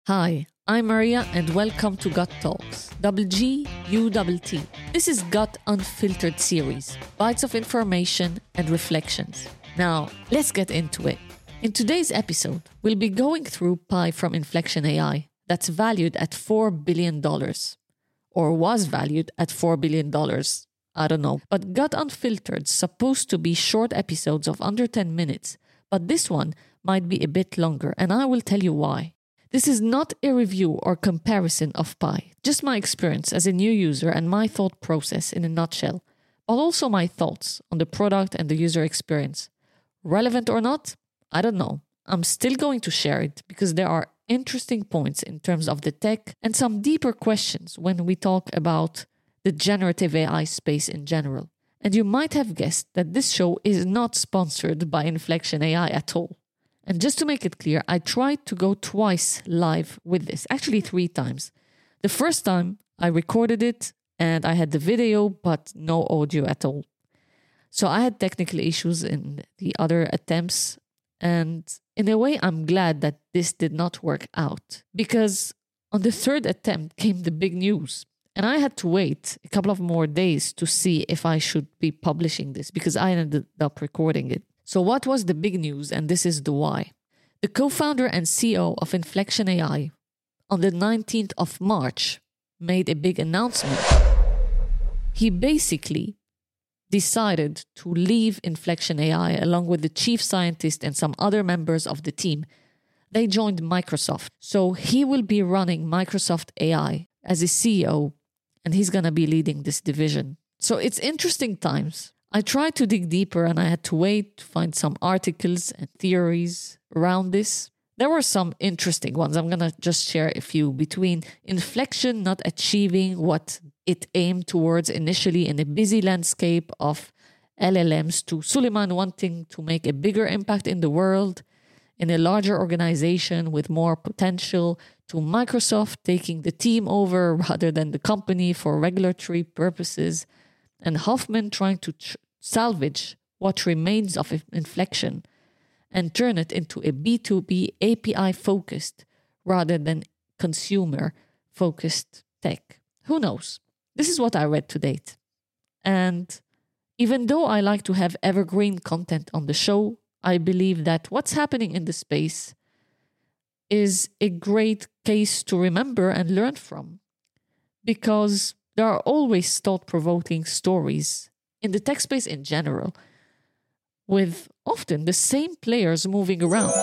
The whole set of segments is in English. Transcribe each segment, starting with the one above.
Hi, I'm Maria and welcome to Gut Talks, double G, U double T. This is Gut Unfiltered series, bites of information and reflections. Now, let's get into it. In today's episode, we'll be going through Pi from Inflection AI that's valued at $4 billion, or was valued at $4 billion. I don't know. But Gut Unfiltered's supposed to be short episodes of under 10 minutes, but this one might be a bit longer, and I will tell you why. This is not a review or comparison of Pi, just my experience as a new user and my thought process in a nutshell, but also my thoughts on the product and the user experience. Relevant or not? I don't know. I'm still going to share it because there are interesting points in terms of the tech and some deeper questions when we talk about the generative AI space in general. And you might have guessed that this show is not sponsored by Inflection AI at all. And just to make it clear, I tried to go twice live with this, actually 3 times. The first time I recorded it and I had the video, but no audio at all. So I had technical issues in the other attempts. And in a way, I'm glad that this did not work out, because on the 3rd attempt came the big news. And I had to wait a couple of more days to see if I should be publishing this, because I ended up recording it. So what was the big news? And this is the why. The co-founder and CEO of Inflection AI on the 19th of March made a big announcement. He basically decided to leave Inflection AI along with the chief scientist and some other members of the team. They joined Microsoft. So he will be running Microsoft AI as a CEO, and he's going to be leading this division. So it's interesting times. I tried to dig deeper and I had to wait to find some articles and theories around this. There were some interesting ones. I'm going to just share a few, between Inflection not achieving what it aimed towards initially in a busy landscape of LLMs, to Suleiman wanting to make a bigger impact in the world in a larger organization with more potential, to Microsoft taking the team over rather than the company for regulatory purposes, and Hoffman trying to salvage what remains of Inflection and turn it into a B2B API-focused rather than consumer-focused tech. Who knows? This is what I read to date. And even though I like to have evergreen content on the show, I believe that what's happening in the space is a great case to remember and learn from, because there are always thought-provoking stories in the tech space in general, with often the same players moving around.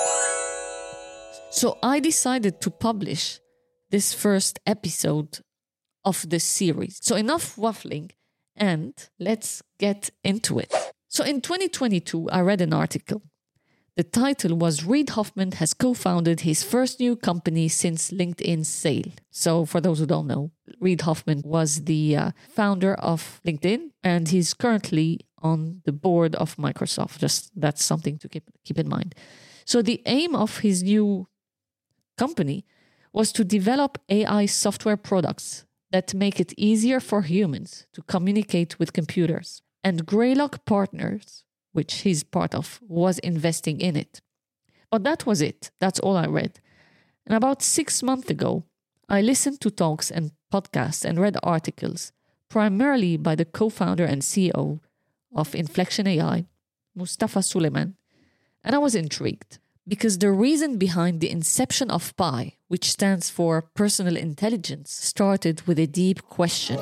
So I decided to publish this first episode of this series. So enough waffling, and let's get into it. So in 2022, I read an article. The title was Reid Hoffman has co-founded his first new company since LinkedIn's sale. So for those who don't know, Reid Hoffman was the founder of LinkedIn, and he's currently on the board of Microsoft. Just that's something to keep in mind. So the aim of his new company was to develop AI software products that make it easier for humans to communicate with computers. And Greylock Partners, which he's part of, was investing in it. But that was it. That's all I read. And about 6 months ago, I listened to talks and podcasts and read articles, primarily by the co-founder and CEO of Inflection AI, Mustafa Suleyman, and I was intrigued, because the reason behind the inception of Pi, which stands for personal intelligence, started with a deep question.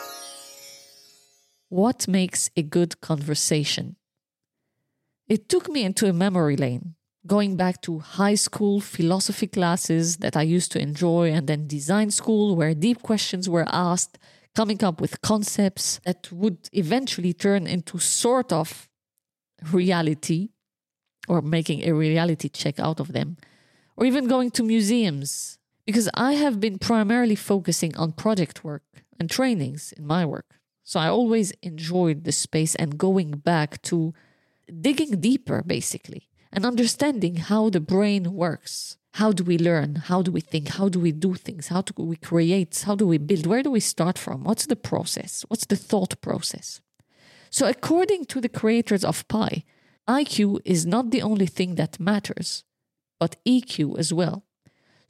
What makes a good conversation? It took me into a memory lane, going back to high school philosophy classes that I used to enjoy, and then design school where deep questions were asked, coming up with concepts that would eventually turn into sort of reality, or making a reality check out of them, or even going to museums, because I have been primarily focusing on project work and trainings in my work. So I always enjoyed the space and going back to digging deeper, basically, and understanding how the brain works. How do we learn? How do we think? How do we do things? How do we create? How do we build? Where do we start from? What's the process? What's the thought process? So according to the creators of Pi, IQ is not the only thing that matters, but EQ as well.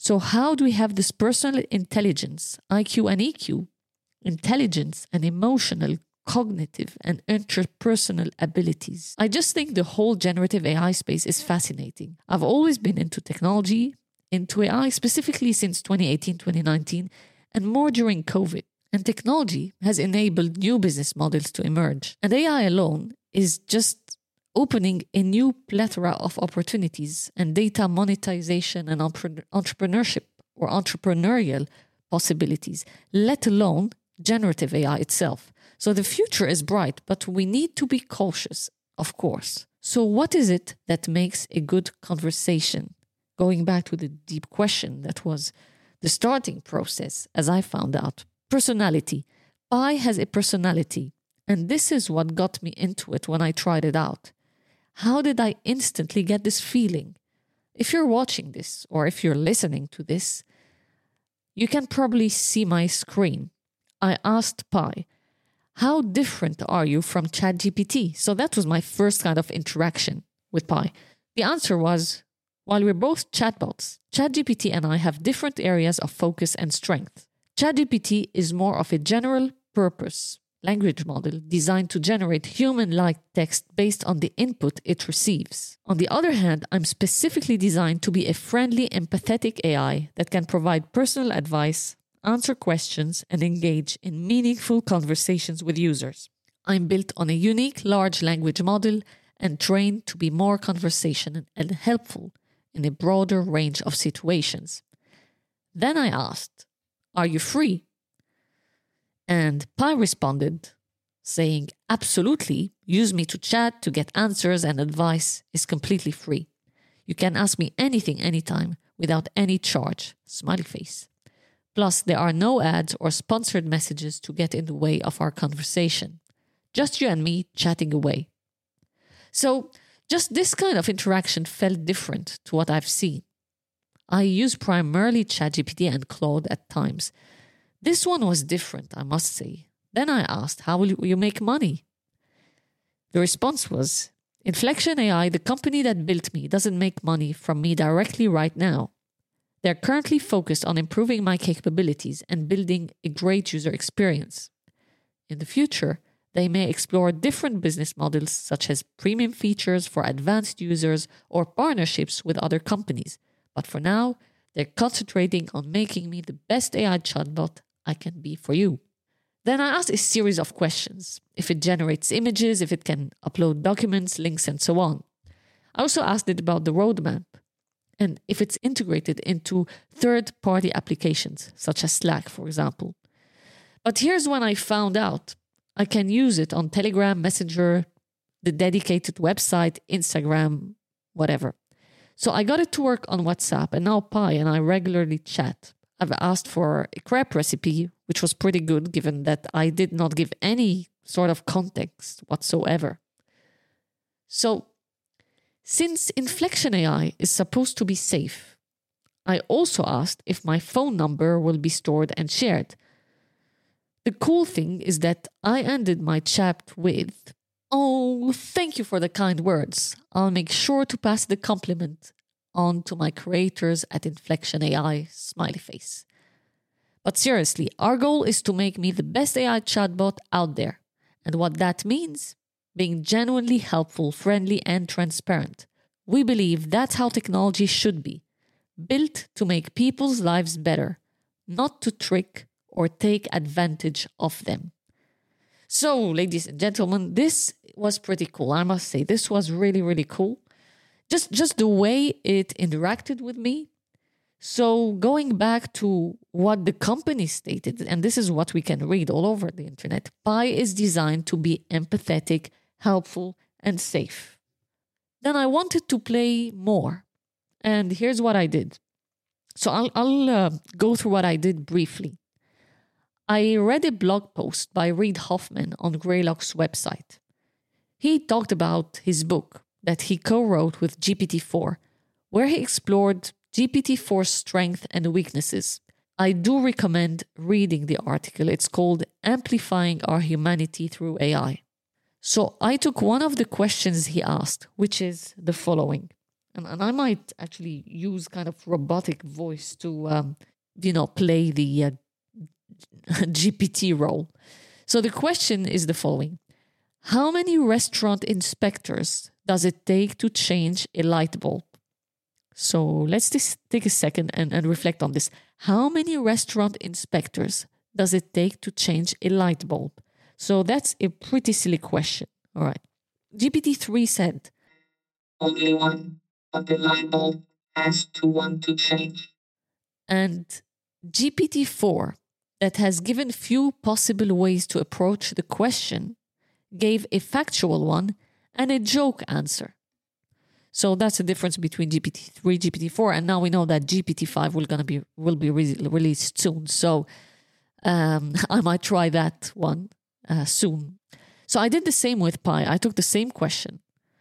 So how do we have this personal intelligence, IQ and EQ, intelligence and emotional, cognitive and interpersonal abilities? I just think the whole generative AI space is fascinating. I've always been into technology, into AI specifically since 2018, 2019, and more during COVID. And technology has enabled new business models to emerge. And AI alone is just opening a new plethora of opportunities and data monetization and entrepreneurship or entrepreneurial possibilities, let alone generative AI itself. So the future is bright, but we need to be cautious, of course. So what is it that makes a good conversation? Going back to the deep question that was the starting process, as I found out. Personality. Pi has a personality, and this is what got me into it when I tried it out. How did I instantly get this feeling? If you're watching this, or if you're listening to this, you can probably see my screen. I asked Pi, how different are you from ChatGPT? So that was my first kind of interaction with Pi. The answer was, while we're both chatbots, ChatGPT and I have different areas of focus and strength. ChatGPT is more of a general purpose language model designed to generate human-like text based on the input it receives. On the other hand, I'm specifically designed to be a friendly, empathetic AI that can provide personal advice, answer questions, and engage in meaningful conversations with users. I'm built on a unique large language model and trained to be more conversational and helpful in a broader range of situations. Then I asked, are you free? And Pi responded, saying, absolutely, use me to chat, to get answers and advice is completely free. You can ask me anything, anytime, without any charge, smiley face. Plus, there are no ads or sponsored messages to get in the way of our conversation. Just you and me chatting away. So, just this kind of interaction felt different to what I've seen. I use primarily ChatGPT and Claude at times. This one was different, I must say. Then I asked, how will you make money? The response was, Inflection AI, the company that built me, doesn't make money from me directly right now. They're currently focused on improving my capabilities and building a great user experience. In the future, they may explore different business models such as premium features for advanced users or partnerships with other companies. But for now, they're concentrating on making me the best AI chatbot I can be for you. Then I asked a series of questions. If it generates images, if it can upload documents, links, and so on. I also asked it about the roadmap and if it's integrated into third-party applications, such as Slack, for example. But here's when I found out. I can use it on Telegram, Messenger, the dedicated website, Instagram, whatever. So I got it to work on WhatsApp, and now Pi and I regularly chat. I've asked for a crepe recipe, which was pretty good given that I did not give any sort of context whatsoever. So, since Inflection AI is supposed to be safe, I also asked if my phone number will be stored and shared. The cool thing is that I ended my chat with, "Oh, thank you for the kind words. I'll make sure to pass the compliment on to my creators at Inflection AI, smiley face." But seriously, our goal is to make me the best AI chatbot out there. And what that means? Being genuinely helpful, friendly, and transparent. We believe that's how technology should be. Built to make people's lives better, not to trick or take advantage of them. So, ladies and gentlemen, this was pretty cool. I must say, this was really, really cool. Just the way it interacted with me. So going back to what the company stated, and this is what we can read all over the internet, Pi is designed to be empathetic, helpful, and safe. Then I wanted to play more. And here's what I did. So I'll go through what I did briefly. I read a blog post by Reid Hoffman on Greylock's website. He talked about his book that he co-wrote with GPT-4, where he explored GPT-4's strengths and weaknesses. I do recommend reading the article. It's called Amplifying Our Humanity Through AI. So I took one of the questions he asked, which is the following. and I might actually use kind of robotic voice to, play the GPT role. So the question is the following. How many restaurant inspectors does it take to change a light bulb? So let's just take a second and reflect on this. How many restaurant inspectors does it take to change a light bulb? So that's a pretty silly question. All right. GPT-3 said, only one, but the light bulb has to want to change. And GPT-4, that has given few possible ways to approach the question, gave a factual one and a joke answer. So that's the difference between GPT-3, GPT-4, and now we know that GPT-5 will be released soon. So I might try that one soon. So I did the same with Pi. I took the same question.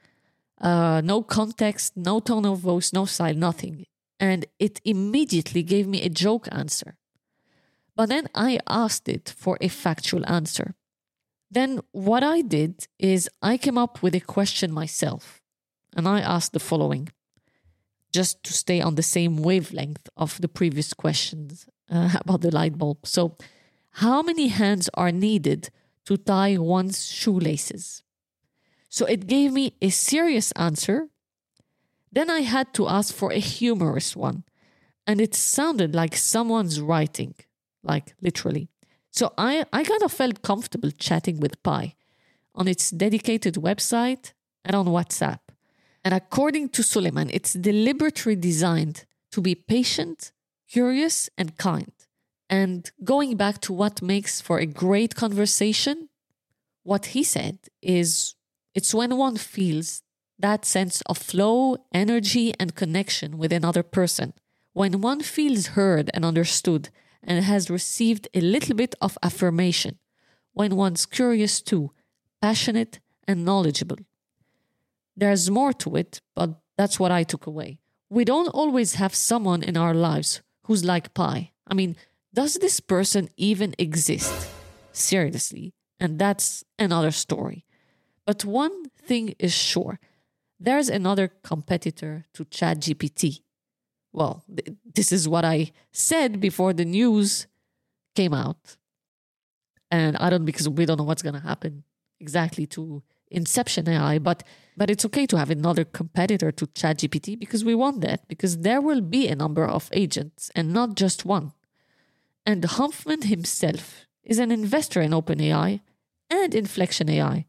No context, no tone of voice, no style, nothing. And it immediately gave me a joke answer. But then I asked it for a factual answer. Then what I did is I came up with a question myself. And I asked the following, just to stay on the same wavelength of the previous questions about the light bulb. So, how many hands are needed to tie one's shoelaces? So it gave me a serious answer. Then I had to ask for a humorous one. And it sounded like someone's writing, like literally. So I kind of felt comfortable chatting with Pi on its dedicated website and on WhatsApp. And according to Suleiman, it's deliberately designed to be patient, curious, and kind. And going back to what makes for a great conversation, what he said is it's when one feels that sense of flow, energy, and connection with another person. When one feels heard and understood and has received a little bit of affirmation. When one's curious too, passionate, and knowledgeable. There's more to it, but that's what I took away. We don't always have someone in our lives who's like Pi. I mean, does this person even exist? Seriously. And that's another story. But one thing is sure. There's another competitor to ChatGPT. Well, this is what I said before the news came out. And because we don't know what's going to happen exactly to Inception AI, but it's okay to have another competitor to ChatGPT because we want that, because there will be a number of agents and not just one. And Huffman himself is an investor in OpenAI and Inflection AI.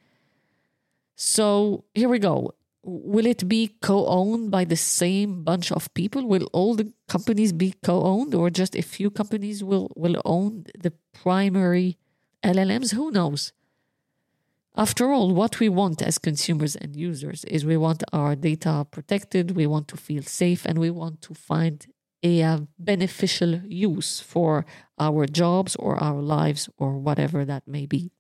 So here we go. Will it be co-owned by the same bunch of people? Will all the companies be co-owned, or just a few companies will own the primary LLMs? Who knows? After all, what we want as consumers and users is we want our data protected, we want to feel safe, and we want to find a beneficial use for our jobs or our lives or whatever that may be.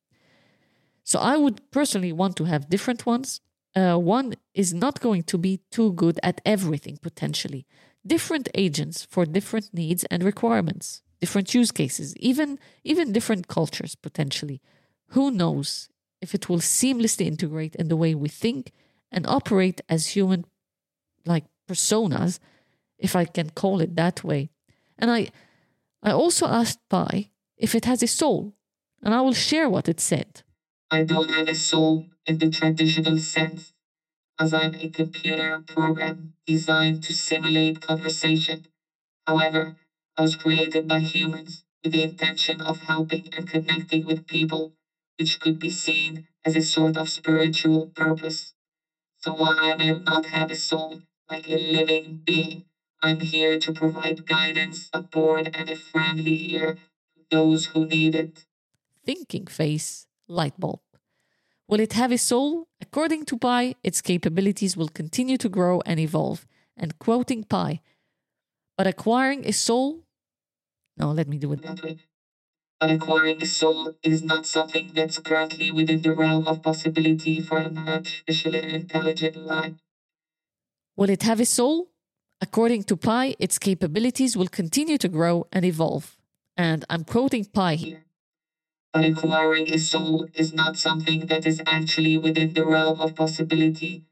So I would personally want to have different ones. One is not going to be too good at everything, potentially. Different agents for different needs and requirements, different use cases, even different cultures, potentially. Who knows if it will seamlessly integrate in the way we think and operate as human, like personas, if I can call it that way. And I also asked Pi if it has a soul, and I will share what it said. I don't have a soul in the traditional sense, as I'm a computer program designed to simulate conversation. However, I was created by humans with the intention of helping and connecting with people, which could be seen as a sort of spiritual purpose. So while I may not have a soul like a living being, I'm here to provide guidance, support, and a friendly ear to those who need it. Thinking face, light bulb. Will it have a soul? According to Pi, its capabilities will continue to grow and evolve. And quoting Pi, but acquiring a soul? No, let me do it. But acquiring a soul is not something that's currently within the realm of possibility for an artificially intelligent life. Will it have a soul? According to Pi, its capabilities will continue to grow and evolve. And I'm quoting Pi here. But acquiring a soul is not something that is actually within the realm of possibility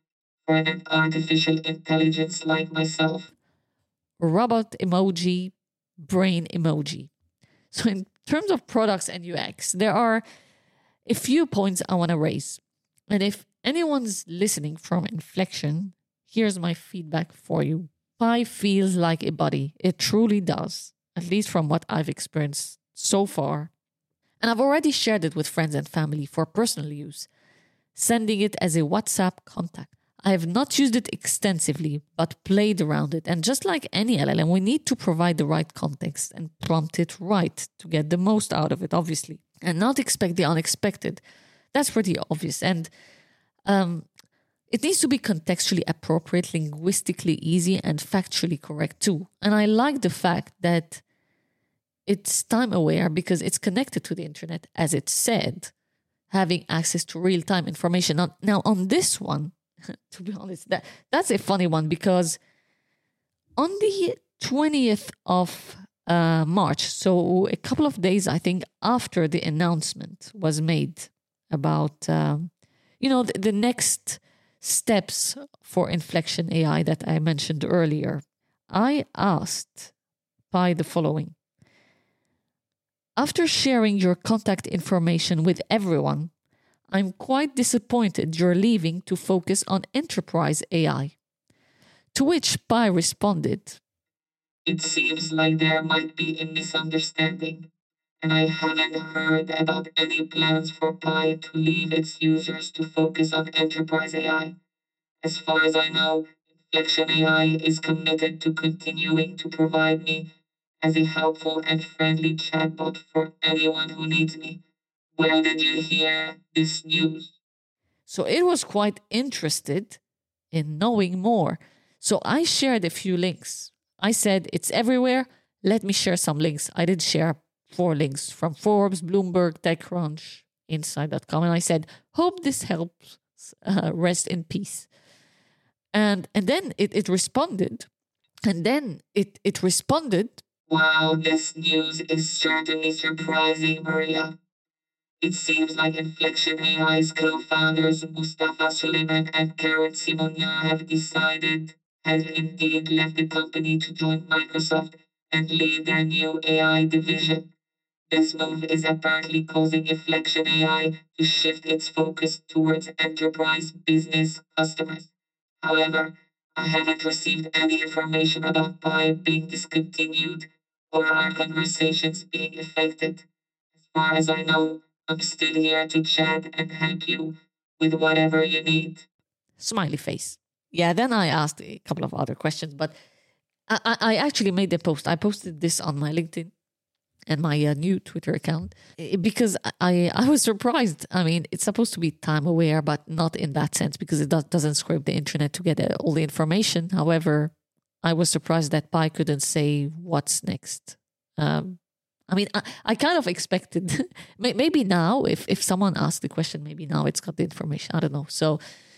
for an artificial intelligence like myself. Robot emoji, brain emoji. So in terms of products and UX, there are a few points I want to raise. And if anyone's listening from Inflection, here's my feedback for you. Pi feels like a buddy. It truly does, at least from what I've experienced so far. And I've already shared it with friends and family for personal use, sending it as a WhatsApp contact. I have not used it extensively, but played around it. And just like any LLM, we need to provide the right context and prompt it right to get the most out of it, obviously, and not expect the unexpected. That's pretty obvious. And it needs to be contextually appropriate, linguistically easy, and factually correct too. And I like the fact that it's time aware because it's connected to the internet, as it said, having access to real-time information. Now on this one, to be honest, that's a funny one because on the 20th of March, so a couple of days, I think, after the announcement was made about, the next steps for Inflection AI that I mentioned earlier, I asked Pi the following. After sharing your contact information with everyone, I'm quite disappointed you're leaving to focus on enterprise AI. To which Pi responded, It seems like there might be a misunderstanding, and I haven't heard about any plans for Pi to leave its users to focus on enterprise AI. As far as I know, Inflection AI is committed to continuing to provide me as a helpful and friendly chatbot for anyone who needs me. Where did you hear this news? So it was quite interested in knowing more. So I shared a few links. I said, it's everywhere. Let me share some links. I did share 4 links from Forbes, Bloomberg, TechCrunch, Inside.com. And I said, hope this helps. Rest in peace. And then it responded. And then it responded. Wow, this news is certainly surprising, Maria. It seems like Inflection AI's co-founders Mustafa Suleiman and Karen Simonia have indeed left the company to join Microsoft and lead their new AI division. This move is apparently causing Inflection AI to shift its focus towards enterprise business customers. However, I haven't received any information about Pi being discontinued or our conversations being affected. As far as I know, I'm still here to chat and help you with whatever you need. Smiley face. Yeah, then I asked a couple of other questions, but I actually made a post. I posted this on my LinkedIn and my new Twitter account because I was surprised. I mean, it's supposed to be time aware, but not in that sense because it doesn't scrape the internet to get all the information. However, I was surprised that Pi couldn't say what's next. I kind of expected maybe now if someone asked the question, maybe now it's got the information. I don't know. So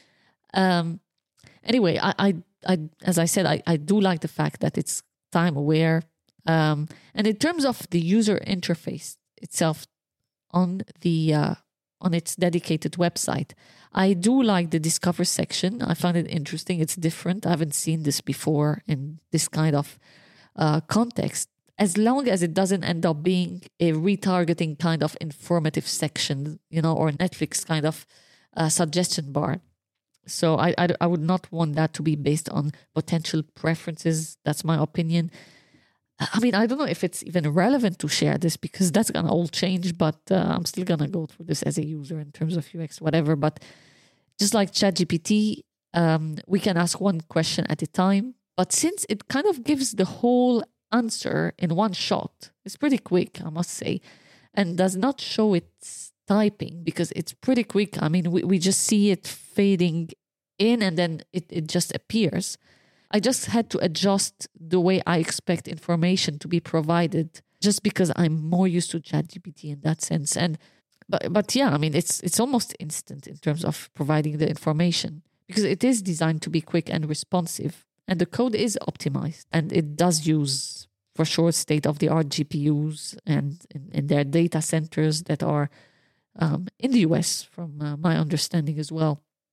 anyway, I as I said, I do like the fact that it's time aware. And in terms of the user interface itself on its dedicated website, I do like the discover section. I find it interesting. It's different. I haven't seen this before in this kind of context. As long as it doesn't end up being a retargeting kind of informative section, or Netflix kind of suggestion bar. So I would not want that to be based on potential preferences. That's my opinion. I mean, I don't know if it's even relevant to share this because that's going to all change, but I'm still going to go through this as a user in terms of UX, whatever. But just like ChatGPT, we can ask one question at a time. But since it kind of gives the whole answer in one shot, it's pretty quick, I must say, and does not show its typing because it's pretty quick. I mean, we just see it fading in and then it just appears. I just had to adjust the way I expect information to be provided just because I'm more used to ChatGPT in that sense. But yeah, I mean, it's almost instant in terms of providing the information because it is designed to be quick and responsive and the code is optimized and it does use for sure state-of-the-art GPUs and in their data centers that are in the US from my understanding as well.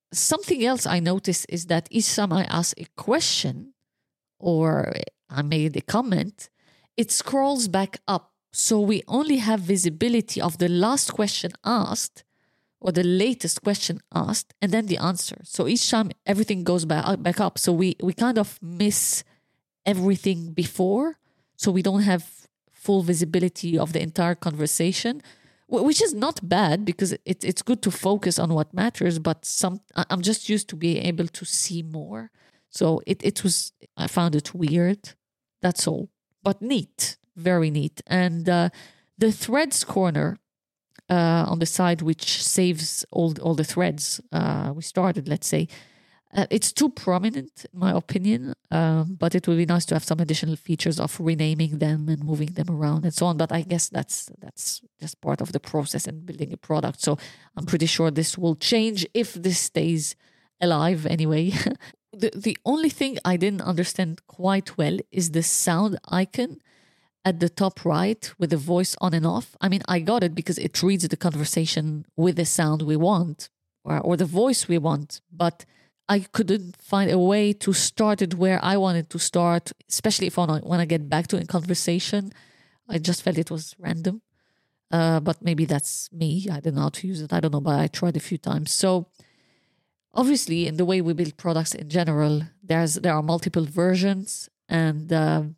something else I noticed is that each time I ask a question or I made a comment, it scrolls back up. So we only have visibility of the last question asked or the latest question asked and then the answer. So each time everything goes back up. So we kind of miss everything before. So we don't have full visibility of the entire conversation, which is not bad because it's good to focus on what matters. But I'm just used to being able to see more. So I found it weird. That's all. But neat, very neat. And the threads corner on the side, which saves all the threads we started, let's say, it's too prominent in my opinion. But it would be nice to have some additional features of renaming them and moving them around and so on. But I guess that's just part of the process in building a product. So I'm pretty sure this will change if this stays alive anyway. The only thing I didn't understand quite well is the sound icon at the top right with the voice on and off. I mean, I got it because it reads the conversation with the sound we want or the voice we want, but I couldn't find a way to start it where I wanted to start, especially if when I get back to a conversation. I just felt it was random. But maybe that's me. I don't know how to use it. I don't know, but I tried a few times. So obviously, in the way we build products in general, there are multiple versions. And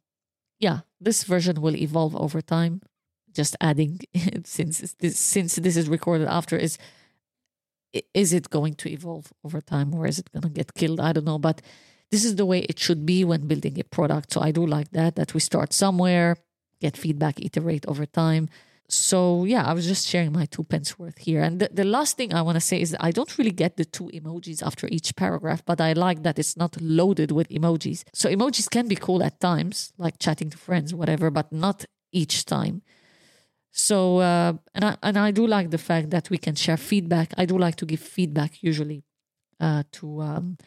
this version will evolve over time. Just adding, since this is recorded after, is it going to evolve over time or is it going to get killed? I don't know. But this is the way it should be when building a product. So I do like that we start somewhere, get feedback, iterate over time. So yeah, I was just sharing my 2 pence worth here. And the last thing I want to say is that I don't really get the 2 emojis after each paragraph, but I like that it's not loaded with emojis. So emojis can be cool at times, like chatting to friends, whatever, but not each time. So, and I do like the fact that we can share feedback. I do like to give feedback usually to,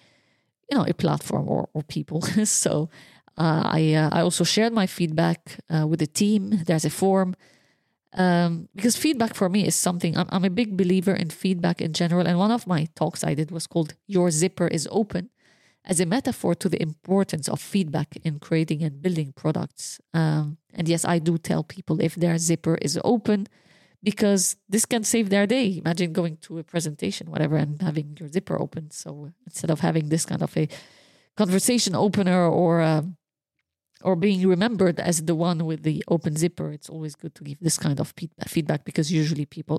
a platform or people. So I also shared my feedback with the team. There's a form. Because feedback for me is something, I'm a big believer in feedback in general. And one of my talks I did was called Your Zipper is Open, as a metaphor to the importance of feedback in creating and building products. And yes, I do tell people if their zipper is open, because this can save their day. Imagine going to a presentation, whatever, and having your zipper open. So instead of having this kind of a conversation opener or being remembered as the one with the open zipper, it's always good to give this kind of feedback because usually people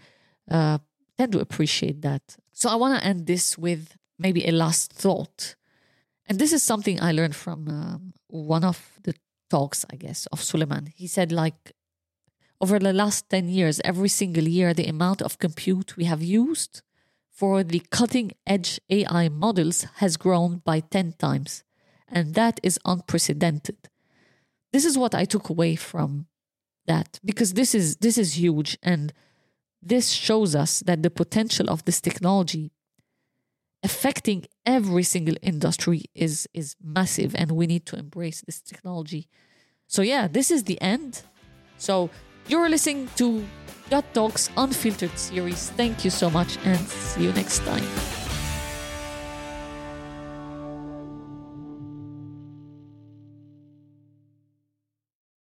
tend to appreciate that. So I want to end this with maybe a last thought. And this is something I learned from one of the talks, I guess, of Suleiman. He said, over the last 10 years, every single year, the amount of compute we have used for the cutting edge AI models has grown by 10 times. And that is unprecedented. This is what I took away from that, because this is huge. And this shows us that the potential of this technology affecting every single industry is massive, and we need to embrace this technology. So yeah, this is the end. So you're listening to Gut Talks Unfiltered series. Thank you so much and see you next time.